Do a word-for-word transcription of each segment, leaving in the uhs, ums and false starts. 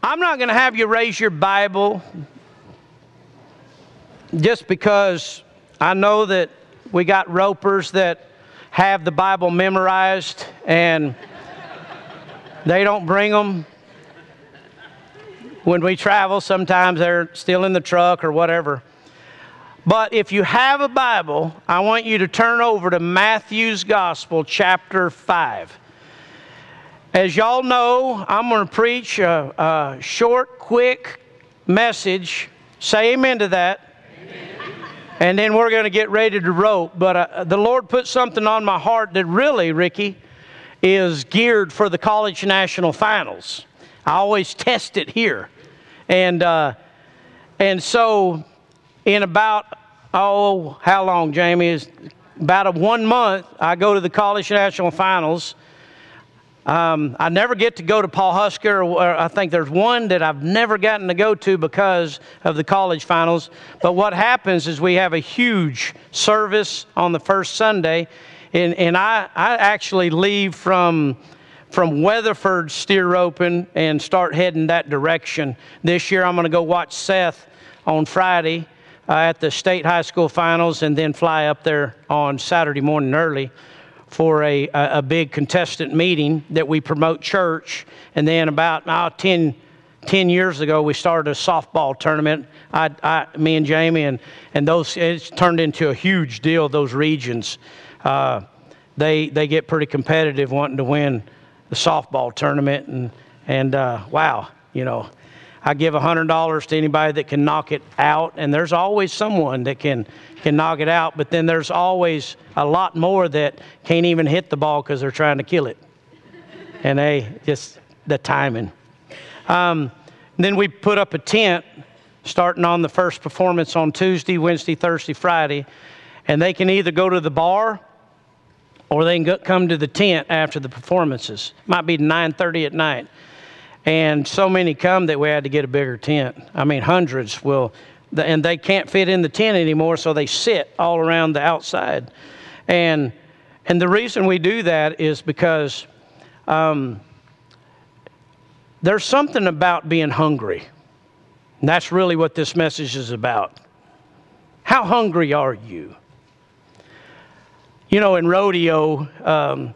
I'm not going to have you raise your Bible just because I know that we got ropers that have the Bible memorized and they don't bring them. When we travel, sometimes they're still in the truck or whatever. But if you have a Bible, I want you to turn over to Matthew's Gospel, chapter five. As y'all know, I'm going to preach a, a short, quick message. Say amen to that. Amen. And then we're going to get ready to rope. But uh, the Lord put something on my heart that really, Ricky, is geared for the college national finals. I always test it here. And uh, and so in about, oh, how long, Jamie? Is about a one month, I go to the college national finals. Um, I never get to go to Paul Husker. Or, or I think there's one that I've never gotten to go to because of the college finals. But what happens is we have a huge service on the first Sunday. And, and I, I actually leave from, from Weatherford steer roping and start heading that direction. This year I'm going to go watch Seth on Friday uh, at the state high school finals and then fly up there on Saturday morning early for a, a, a big contestant meeting that we promote church. And then about oh, ten, ten years ago, we started a softball tournament. I, I, me and Jamie, and, and those, it's turned into a huge deal, those regions. Uh, they they get pretty competitive wanting to win the softball tournament. And, and uh, wow, you know, I give one hundred dollars to anybody that can knock it out. And there's always someone that can, can knock it out. But then there's always a lot more that can't even hit the ball because they're trying to kill it. And they just, the timing. Um, then we put up a tent starting on the first performance on Tuesday, Wednesday, Thursday, Friday. And they can either go to the bar or they can go, come to the tent after the performances. Might be nine thirty at night. And so many come that we had to get a bigger tent. I mean, hundreds will, and they can't fit in the tent anymore, so they sit all around the outside. And and the reason we do that is because um, there's something about being hungry. And that's really what this message is about. How hungry are you? You know, in rodeo, um,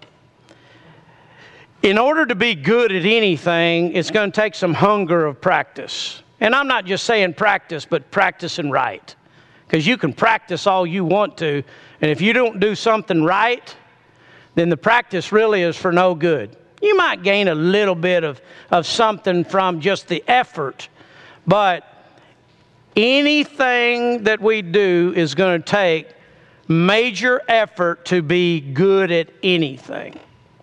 in order to be good at anything, it's going to take some hunger of practice. And I'm not just saying practice, but practicing right. Because you can practice all you want to, and if you don't do something right, then the practice really is for no good. You might gain a little bit of, of something from just the effort, but anything that we do is going to take major effort to be good at anything.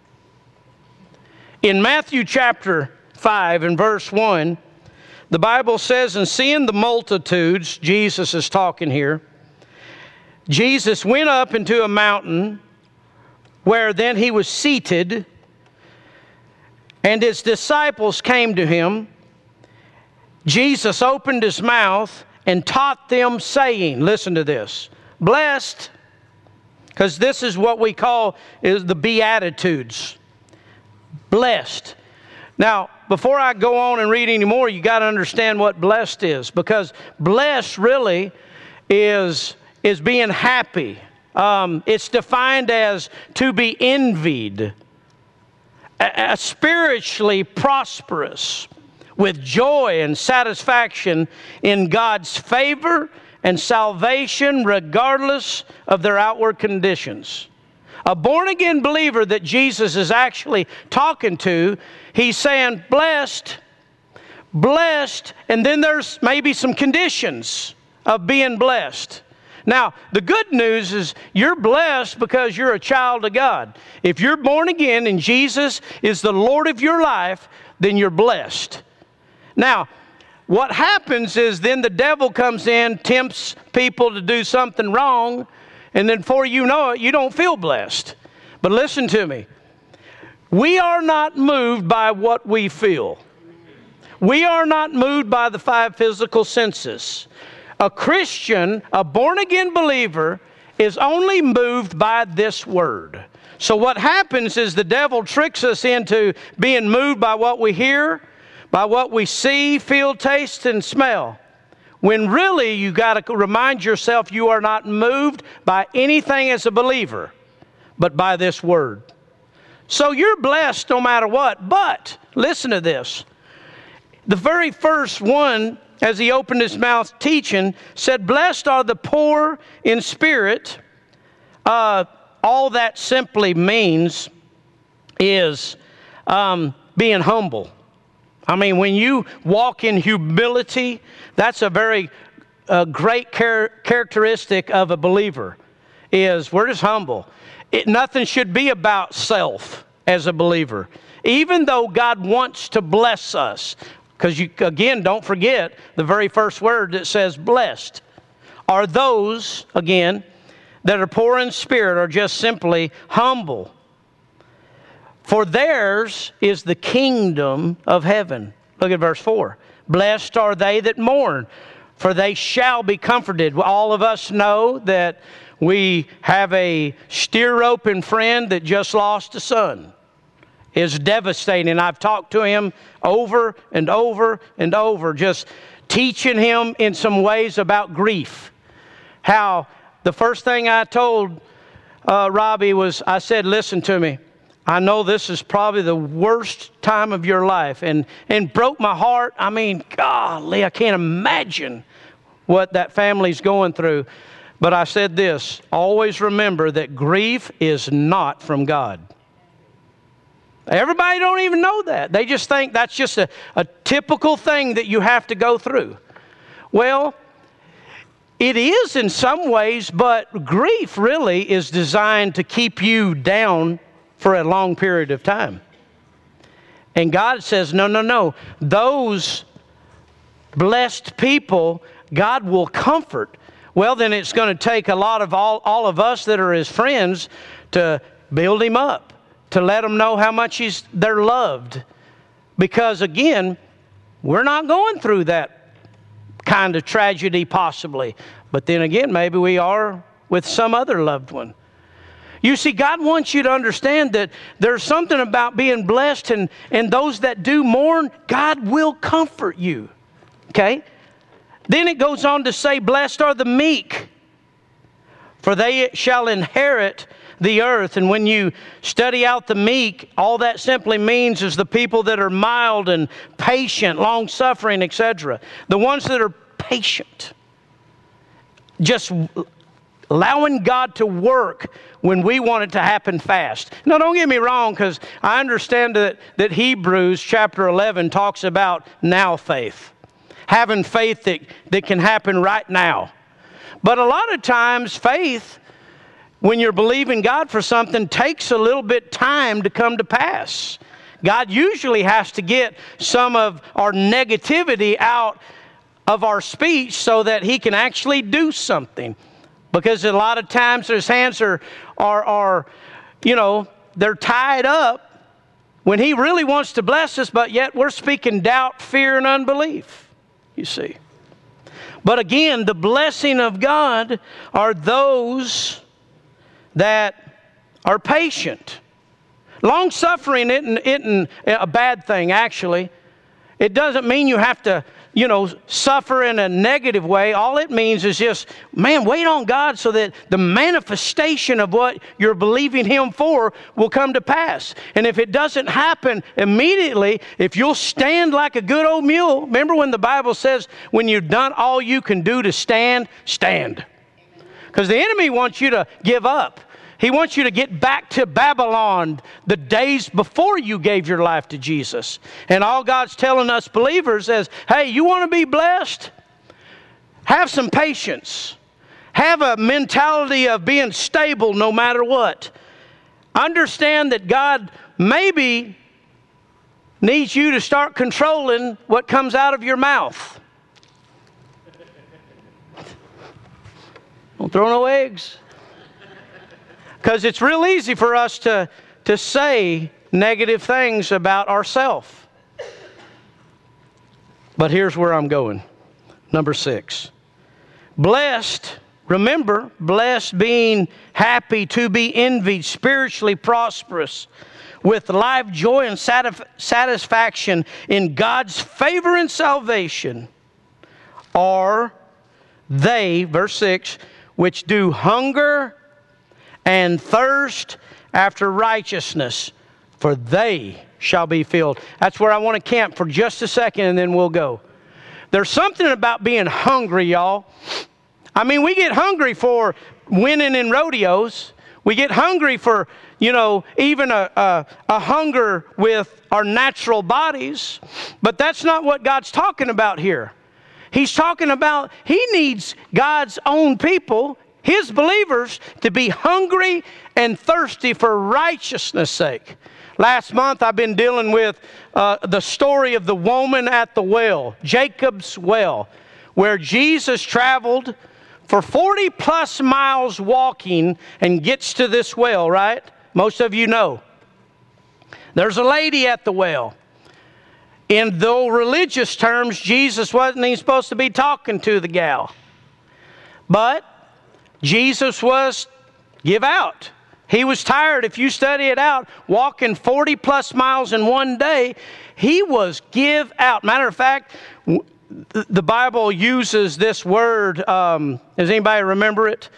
In Matthew chapter five and verse one, the Bible says, and seeing the multitudes, Jesus is talking here, Jesus went up into a mountain where then he was seated, and his disciples came to him. Jesus opened his mouth and taught them, saying, listen to this, blessed, because this is what we call is the Beatitudes. Blessed. Now, before I go on and read any more, you got to understand what blessed is, because blessed really is, is being happy. Um, it's defined as to be envied, a, a spiritually prosperous, with joy and satisfaction in God's favor and salvation regardless of their outward conditions. A born-again believer that Jesus is actually talking to, he's saying, blessed, blessed, and then there's maybe some conditions of being blessed. Now, the good news is you're blessed because you're a child of God. If you're born again and Jesus is the Lord of your life, then you're blessed. Now, what happens is then the devil comes in, tempts people to do something wrong, and then before you know it, you don't feel blessed. But listen to me. We are not moved by what we feel. We are not moved by the five physical senses. A Christian, a born-again believer, is only moved by this word. So what happens is the devil tricks us into being moved by what we hear, by what we see, feel, taste, and smell. When really you got to remind yourself you are not moved by anything as a believer, but by this word. So you're blessed no matter what. But listen to this. The very first one, as he opened his mouth teaching, said, blessed are the poor in spirit. Uh, all that simply means is um, being humble. I mean, when you walk in humility, that's a very uh, great char- characteristic of a believer, is we're just humble. It, nothing should be about self as a believer. Even though God wants to bless us, because you, again, don't forget the very first word that says blessed are those, again, that are poor in spirit, or just simply humble. For theirs is the kingdom of heaven. Look at verse four. Blessed are they that mourn, for they shall be comforted. All of us know that we have a steer-roping friend that just lost a son. It's devastating. I've talked to him over and over and over, just teaching him in some ways about grief. How the first thing I told uh, Robbie was, I said, listen to me. I know this is probably the worst time of your life, and, and broke my heart. I mean, golly, I can't imagine what that family's going through. But I said this, always remember that grief is not from God. Everybody don't even know that. They just think that's just a, a typical thing that you have to go through. Well, it is in some ways, but grief really is designed to keep you down for a long period of time. And God says, no, no, no. Those blessed people, God will comfort. Well, then it's going to take a lot of all, all of us that are his friends to build him up, to let them know how much he's, they're loved. Because again, we're not going through that kind of tragedy possibly. But then again, maybe we are with some other loved one. You see, God wants you to understand that there's something about being blessed, and, and those that do mourn, God will comfort you. Okay? Then it goes on to say, blessed are the meek, for they shall inherit the earth. And when you study out the meek, all that simply means is the people that are mild and patient, long-suffering, et cetera. The ones that are patient. Just allowing God to work when we want it to happen fast. Now, don't get me wrong, because I understand that, that Hebrews chapter eleven talks about now faith. Having faith that, that can happen right now. But a lot of times, faith, when you're believing God for something, takes a little bit time to come to pass. God usually has to get some of our negativity out of our speech so that he can actually do something. Because a lot of times his hands are, are, are, you know, they're tied up when he really wants to bless us, but yet we're speaking doubt, fear, and unbelief, you see. But again, the blessing of God are those that are patient. Long-suffering isn't, isn't a bad thing, actually. It doesn't mean you have to, you know, suffer in a negative way. All it means is just, man, wait on God so that the manifestation of what you're believing him for will come to pass. And if it doesn't happen immediately, if you'll stand like a good old mule, remember when the Bible says, when you've done all you can do to stand, stand. Because the enemy wants you to give up. He wants you to get back to Babylon, the days before you gave your life to Jesus. And all God's telling us believers is, hey, you want to be blessed? Have some patience. Have a mentality of being stable no matter what. Understand that God maybe needs you to start controlling what comes out of your mouth. Don't throw no eggs. Because it's real easy for us to, to say negative things about ourselves. But here's where I'm going. Number six. Blessed, remember, blessed being happy, to be envied, spiritually prosperous, with life, joy, and satisf- satisfaction in God's favor and salvation are they, verse six, which do hunger and thirst after righteousness, for they shall be filled. That's where I want to camp for just a second, and then we'll go. There's something about being hungry, y'all. I mean, we get hungry for winning in rodeos. We get hungry for, you know, even a, a, a hunger with our natural bodies. But that's not what God's talking about here. He's talking about He needs God's own people, His believers, to be hungry and thirsty for righteousness' sake. Last month I've been dealing with uh, the story of the woman at the well, Jacob's well, where Jesus traveled for forty plus miles walking and gets to this well, right? Most of you know. There's a lady at the well. In though religious terms, Jesus wasn't even supposed to be talking to the gal. But Jesus was give out. He was tired. If you study it out, walking forty plus miles in one day, he was give out. Matter of fact, the Bible uses this word. Um, does anybody remember it?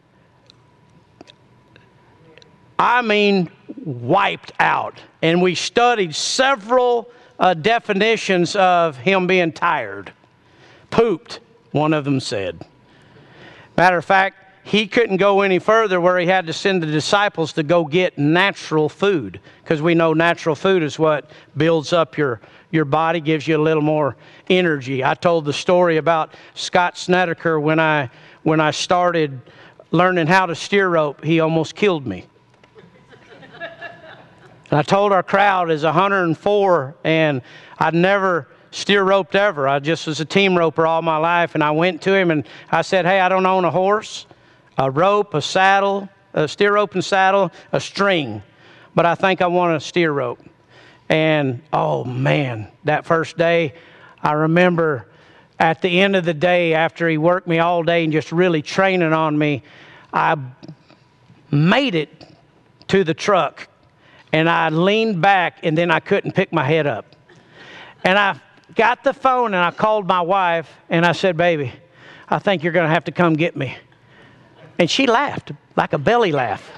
I mean, wiped out. And we studied several uh, definitions of him being tired. Pooped, one of them said. Matter of fact, he couldn't go any further, where he had to send the disciples to go get natural food, because we know natural food is what builds up your, your body, gives you a little more energy. I told the story about Scott Snedeker when I, when I started learning how to steer rope. He almost killed me. And I told our crowd, as one hundred four, and I'd never steer roped ever. I just was a team roper all my life, and I went to him and I said, hey, I don't own a horse, a rope, a saddle, a steer rope and saddle, a string, but I think I want a steer rope. And oh man, that first day, I remember at the end of the day, after he worked me all day and just really training on me, I made it to the truck, and I leaned back, and then I couldn't pick my head up. And I got the phone, and I called my wife, and I said, baby, I think you're going to have to come get me. And she laughed, like a belly laugh.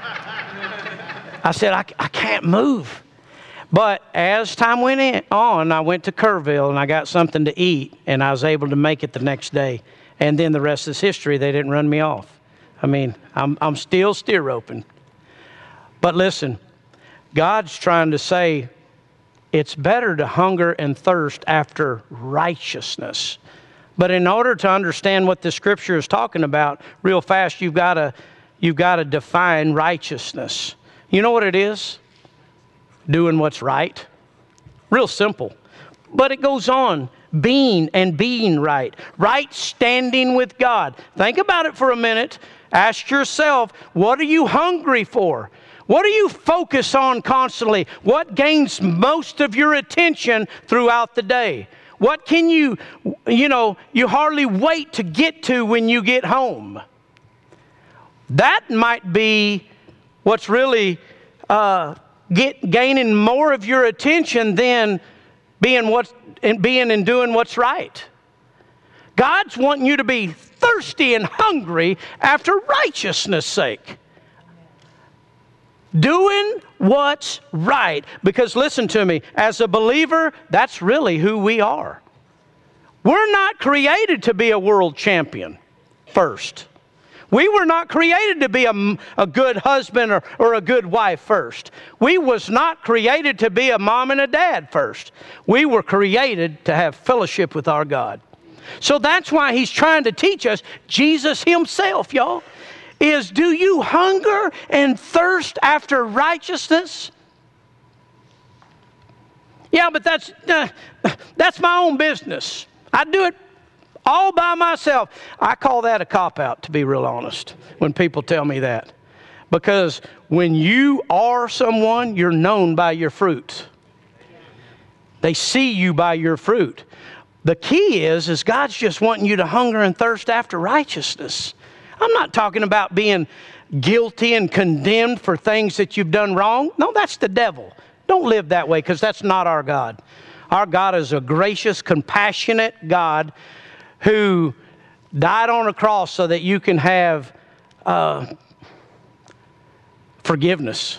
I said, I, I can't move. But as time went in, on, I went to Kerrville, and I got something to eat, and I was able to make it the next day. And then the rest is history. They didn't run me off. I mean, I'm, I'm still steer roping. But listen, God's trying to say it's better to hunger and thirst after righteousness. But in order to understand what the Scripture is talking about real fast, you've got to you've got to define righteousness. You know what it is? Doing what's right. Real simple. But it goes on. Being and being right. Right standing with God. Think about it for a minute. Ask yourself, what are you hungry for? What do you focus on constantly? What gains most of your attention throughout the day? What can you, you know, you hardly wait to get to when you get home? That might be what's really uh, get, gaining more of your attention than being, what, and being and doing what's right. God's wanting you to be thirsty and hungry after righteousness' sake. Doing what's right. Because listen to me, as a believer, that's really who we are. We're not created to be a world champion first. We were not created to be a, a good husband or, or a good wife first. We was not created to be a mom and a dad first. We were created to have fellowship with our God. So that's why He's trying to teach us, Jesus Himself, y'all, is, do you hunger and thirst after righteousness? Yeah, but that's uh, that's my own business. I do it all by myself. I call that a cop-out, to be real honest, when people tell me that. Because when you are someone, you're known by your fruit. They see you by your fruit. The key is, is God's just wanting you to hunger and thirst after righteousness. I'm not talking about being guilty and condemned for things that you've done wrong. No, that's the devil. Don't live that way, because that's not our God. Our God is a gracious, compassionate God who died on a cross so that you can have uh, forgiveness.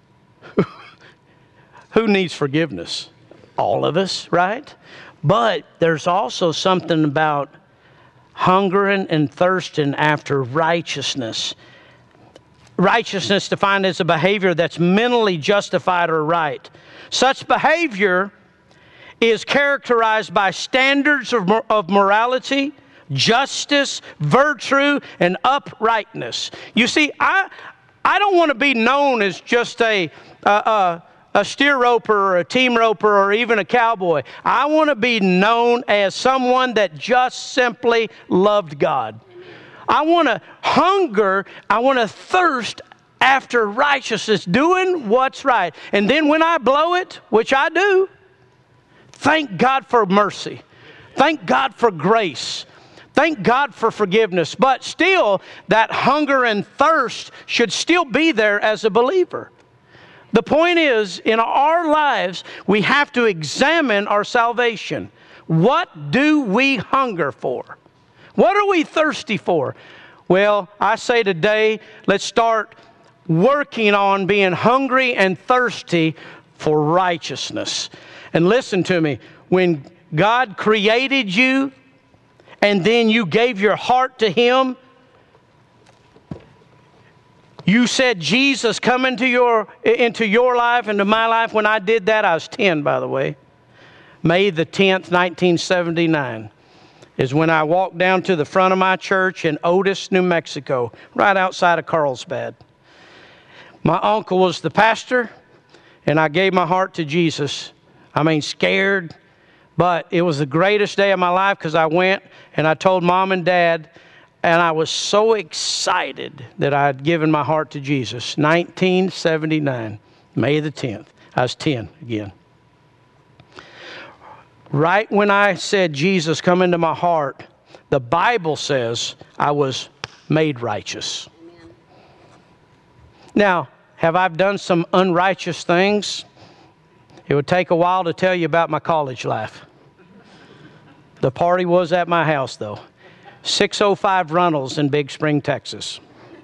Who needs forgiveness? All of us, right? But there's also something about hungering and thirsting after righteousness. Righteousness defined as a behavior that's mentally justified or right. Such behavior is characterized by standards of, of morality, justice, virtue, and uprightness. You see, I I don't want to be known as just a a, a, a steer roper or a team roper or even a cowboy. I want to be known as someone that just simply loved God. I want to hunger, I want to thirst after righteousness, doing what's right. And then when I blow it, which I do, thank God for mercy. Thank God for grace. Thank God for forgiveness. But still, that hunger and thirst should still be there as a believer. The point is, in our lives, we have to examine our salvation. What do we hunger for? What are we thirsty for? Well, I say today, let's start working on being hungry and thirsty for righteousness. And listen to me, when God created you and then you gave your heart to Him, you said, Jesus, come into your, into your life, into my life. When I did that, I was ten, by the way. May the tenth, nineteen seventy-nine. Is when I walked down to the front of my church in Otis, New Mexico, right outside of Carlsbad. My uncle was the pastor, and I gave my heart to Jesus. I mean, scared, but it was the greatest day of my life, because I went and I told Mom and Dad, and I was so excited that I had given my heart to Jesus. nineteen seventy-nine, May the tenth. I was ten again. Right when I said, Jesus, come into my heart, the Bible says I was made righteous. Amen. Now, have I done some unrighteous things? It would take a while to tell you about my college life. The party was at my house, though. six oh five Runnels in Big Spring, Texas.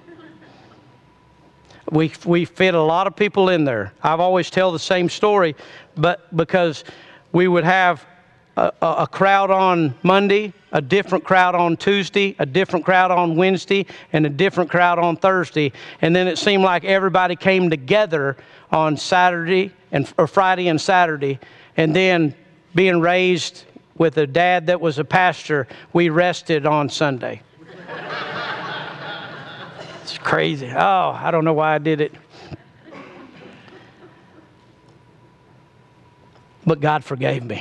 We, we fit a lot of people in there. I've always tell the same story, but because we would have A, a crowd on Monday, a different crowd on Tuesday, a different crowd on Wednesday, and a different crowd on Thursday. And then it seemed like everybody came together on Saturday and or Friday and Saturday. And then being raised with a dad that was a pastor, we rested on Sunday. It's crazy. Oh, I don't know why I did it. But God forgave me.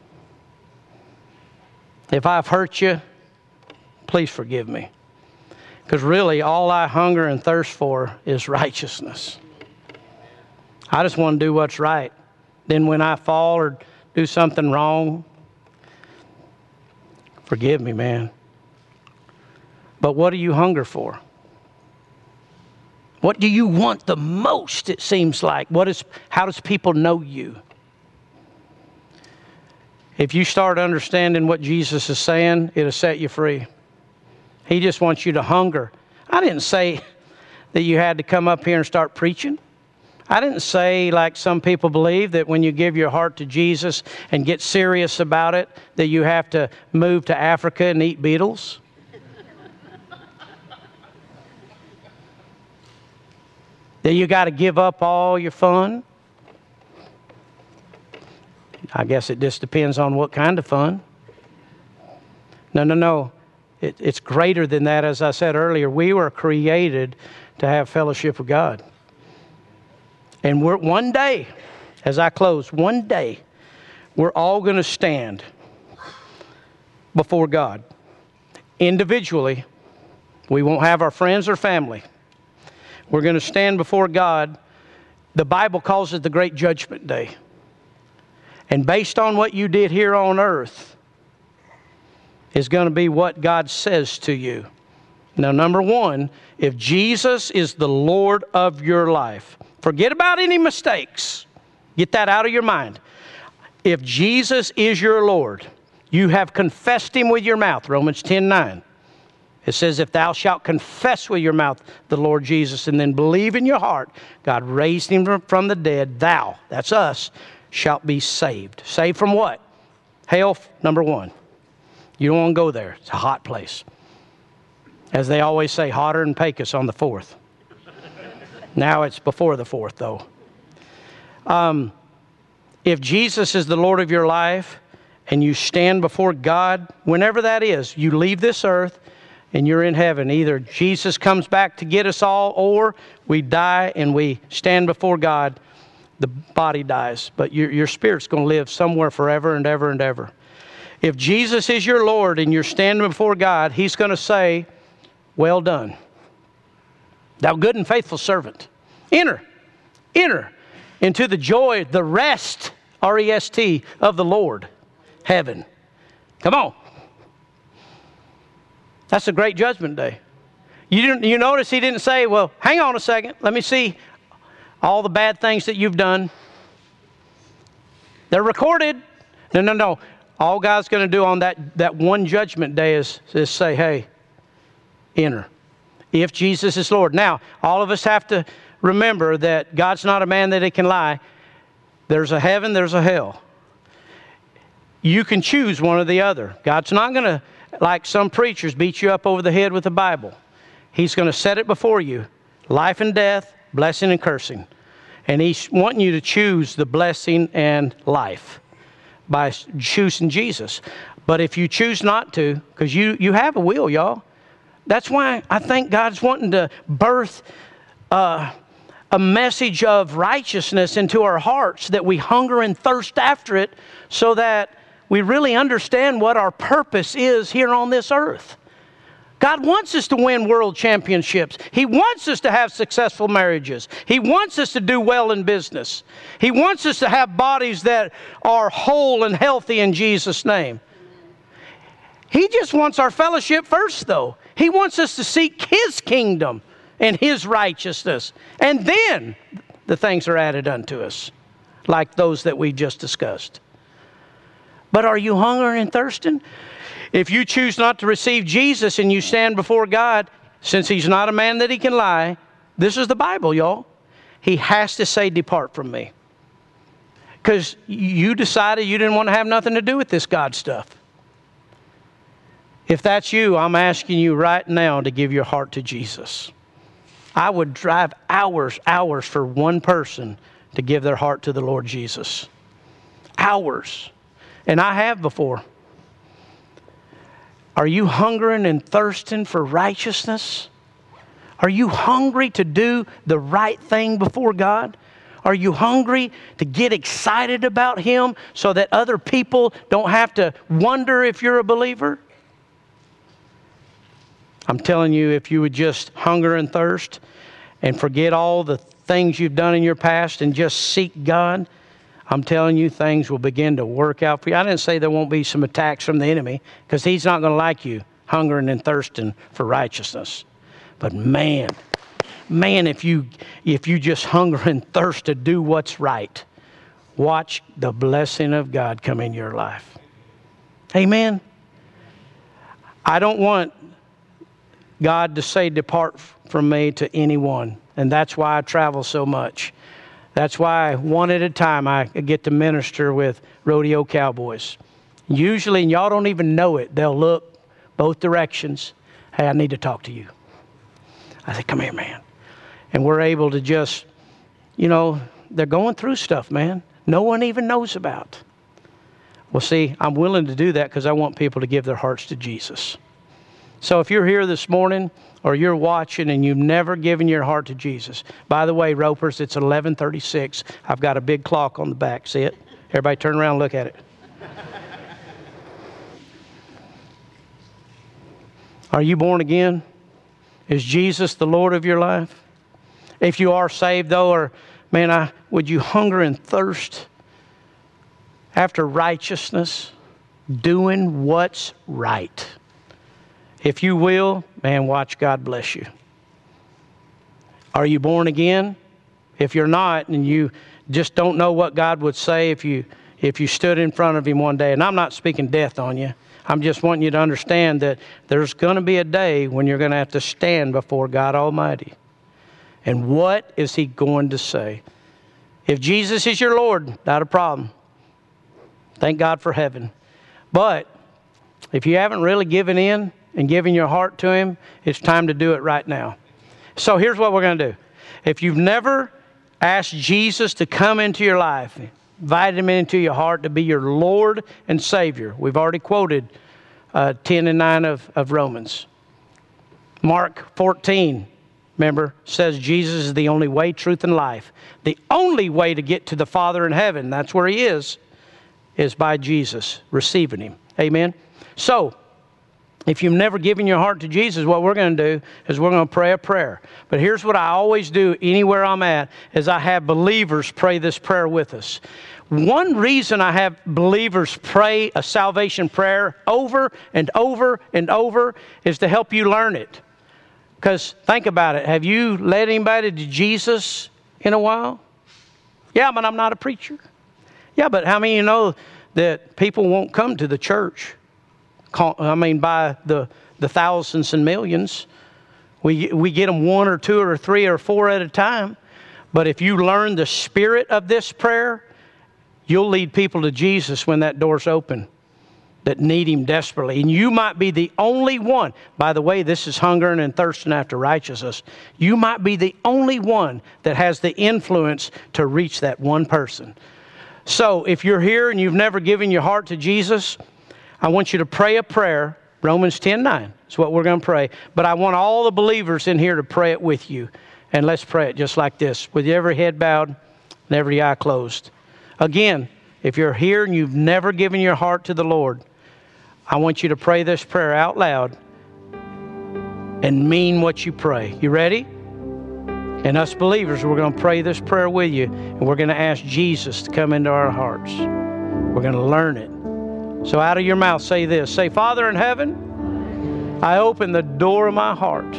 If I've hurt you, please forgive me. Because really, all I hunger and thirst for is righteousness. I just want to do what's right. Then when I fall or do something wrong, forgive me, man. But what do you hunger for? What do you want the most, it seems like? What is, how does people know you? If you start understanding what Jesus is saying, it'll set you free. He just wants you to hunger. I didn't say that you had to come up here and start preaching. I didn't say, like some people believe, that when you give your heart to Jesus and get serious about it, that you have to move to Africa and eat beetles. That you got to give up all your fun. I guess it just depends on what kind of fun. No, no, no. It, it's greater than that. As I said earlier, we were created to have fellowship with God. And we're one day, as I close, one day, we're all going to stand before God. Individually. We won't have our friends or family. We're going to stand before God. The Bible calls it the Great Judgment Day. And based on what you did here on earth is going to be what God says to you Now, number one, if Jesus is the Lord of your life, forget about any mistakes. Get that out of your mind. If Jesus is your Lord, you have confessed Him with your mouth, Romans ten nine. It says, if thou shalt confess with your mouth the Lord Jesus and then believe in your heart, God raised Him from the dead, thou, that's us, shalt be saved. Saved from what? Hell, number one. You don't want to go there. It's a hot place. As they always say, hotter than Pecos on the fourth. Now it's before the fourth, though. Um, if Jesus is the Lord of your life and you stand before God, whenever that is, you leave this earth and you're in heaven. Either Jesus comes back to get us all, or we die and we stand before God. The body dies, but your, your spirit's going to live somewhere forever and ever and ever. If Jesus is your Lord and you're standing before God, He's going to say, well done, thou good and faithful servant. Enter, enter into the joy, the rest, R E S T, of the Lord, heaven. Come on. That's a great judgment day. You didn't, you notice He didn't say, well, hang on a second, let me see all the bad things that you've done. They're recorded. No, no, no. All God's going to do on that, that one judgment day is, is say, hey, enter. If Jesus is Lord. Now, all of us have to remember that God's not a man that He can lie. There's a heaven, there's a hell. You can choose one or the other. God's not going to, like some preachers, beat you up over the head with the Bible. He's going to set it before you. Life and death, blessing and cursing. And He's wanting you to choose the blessing and life by choosing Jesus. But if you choose not to, because you, you have a will, y'all. That's why I think God's wanting to birth uh, a message of righteousness into our hearts, that we hunger and thirst after it, so that we really understand what our purpose is here on this earth. God wants us to win world championships. He wants us to have successful marriages. He wants us to do well in business. He wants us to have bodies that are whole and healthy in Jesus' name. He just wants our fellowship first, though. He wants us to seek His kingdom and His righteousness. And then the things are added unto us, like those that we just discussed. But are you hungering and thirsting? If you choose not to receive Jesus and you stand before God, since He's not a man that He can lie, this is the Bible, y'all. He has to say, depart from me. Because you decided you didn't want to have nothing to do with this God stuff. If that's you, I'm asking you right now to give your heart to Jesus. I would drive hours, hours for one person to give their heart to the Lord Jesus. Hours. And I have before. Are you hungering and thirsting for righteousness? Are you hungry to do the right thing before God? Are you hungry to get excited about Him so that other people don't have to wonder if you're a believer? I'm telling you, if you would just hunger and thirst and forget all the things you've done in your past and just seek God, I'm telling you, things will begin to work out for you. I didn't say there won't be some attacks from the enemy, because he's not going to like you hungering and thirsting for righteousness. But man, man, if you if you just hunger and thirst to do what's right, watch the blessing of God come in your life. Amen. I don't want God to say, depart from me to anyone. And that's why I travel so much. That's why one at a time I get to minister with rodeo cowboys. Usually, and y'all don't even know it, they'll look both directions. Hey, I need to talk to you. I say, come here, man. And we're able to just, you know, they're going through stuff, man. No one even knows about. Well, see, I'm willing to do that because I want people to give their hearts to Jesus. So if you're here this morning or you're watching and you've never given your heart to Jesus, by the way, Ropers, it's eleven thirty-six. I've got a big clock on the back. See it? Everybody turn around and look at it. Are you born again? Is Jesus the Lord of your life? If you are saved, though, or man, I would you hunger and thirst after righteousness, doing what's right? If you will, man, watch God bless you. Are you born again? If you're not, and you just don't know what God would say if you if you stood in front of Him one day, and I'm not speaking death on you. I'm just wanting you to understand that there's going to be a day when you're going to have to stand before God Almighty. And what is He going to say? If Jesus is your Lord, not a problem. Thank God for heaven. But if you haven't really given in and given your heart to Him, it's time to do it right now. So here's what we're going to do. If you've never asked Jesus to come into your life, invite Him into your heart to be your Lord and Savior. We've already quoted uh, ten and nine of, of Romans. Mark fourteen, remember, says Jesus is the only way, truth, and life. The only way to get to the Father in heaven, that's where He is, is by Jesus, receiving Him. Amen? So, if you've never given your heart to Jesus, what we're going to do is we're going to pray a prayer. But here's what I always do anywhere I'm at, is I have believers pray this prayer with us. One reason I have believers pray a salvation prayer over and over and over is to help you learn it. Because think about it. Have you led anybody to Jesus in a while? Yeah, but I'm not a preacher. Yeah, but how many of you know that people won't come to the church? I mean, by the, the thousands and millions. We, we get them one or two or three or four at a time. But if you learn the spirit of this prayer, you'll lead people to Jesus when that door's open, that need Him desperately. And you might be the only one. By the way, this is hungering and thirsting after righteousness. You might be the only one that has the influence to reach that one person. So if you're here and you've never given your heart to Jesus, I want you to pray a prayer. Romans ten nine is what we're going to pray. But I want all the believers in here to pray it with you. And let's pray it just like this, with every head bowed and every eye closed. Again, if you're here and you've never given your heart to the Lord, I want you to pray this prayer out loud and mean what you pray. You ready? And us believers, we're going to pray this prayer with you, and we're going to ask Jesus to come into our hearts. We're going to learn it. So out of your mouth, say this. Say, Father in heaven, I open the door of my heart.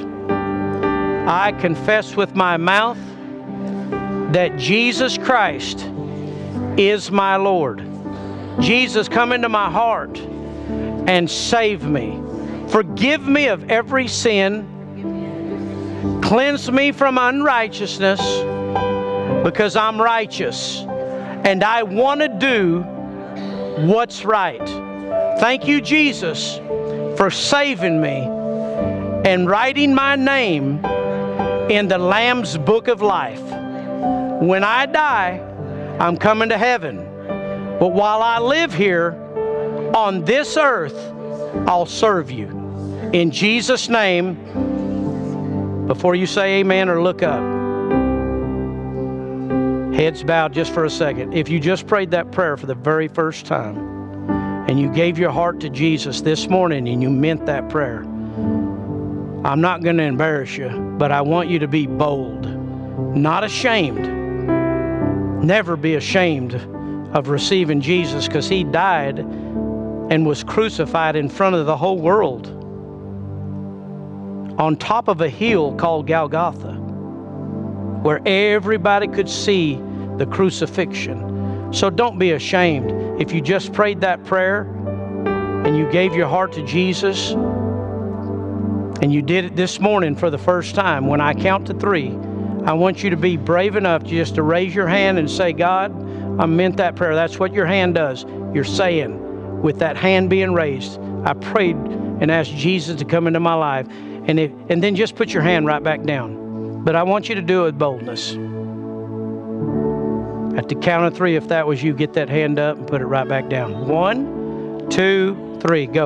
I confess with my mouth that Jesus Christ is my Lord. Jesus, come into my heart and save me. Forgive me of every sin. Cleanse me from unrighteousness, because I'm righteous and I want to do what's right. Thank you, Jesus, for saving me and writing my name in the Lamb's Book of Life. When I die, I'm coming to heaven. But while I live here on this earth, I'll serve you. In Jesus' name, before you say amen or look up, heads bowed just for a second. If you just prayed that prayer for the very first time and you gave your heart to Jesus this morning and you meant that prayer, I'm not going to embarrass you, but I want you to be bold, not ashamed. Never be ashamed of receiving Jesus, because He died and was crucified in front of the whole world on top of a hill called Golgotha, where everybody could see the crucifixion. So don't be ashamed. If you just prayed that prayer and you gave your heart to Jesus and you did it this morning for the first time, when I count to three, I want you to be brave enough just to raise your hand and say, God, I meant that prayer. That's what your hand does. You're saying, with that hand being raised, I prayed and asked Jesus to come into my life. And, if, and then just put your hand right back down. But I want you to do it with boldness. At the count of three, if that was you, get that hand up and put it right back down. One, two, three, go.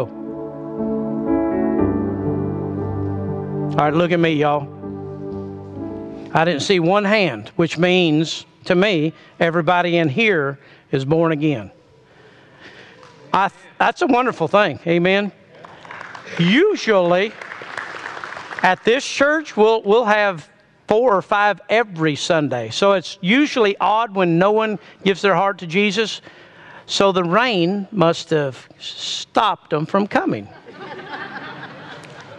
All right, look at me, y'all. I didn't see one hand, which means, to me, everybody in here is born again. I, that's a wonderful thing, amen? Usually, at this church, we'll, we'll have four or five every Sunday. So it's usually odd when no one gives their heart to Jesus. So the rain must have stopped them from coming.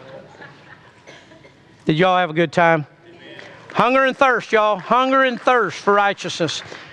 Did y'all have a good time? Amen. Hunger and thirst, y'all. Hunger and thirst for righteousness.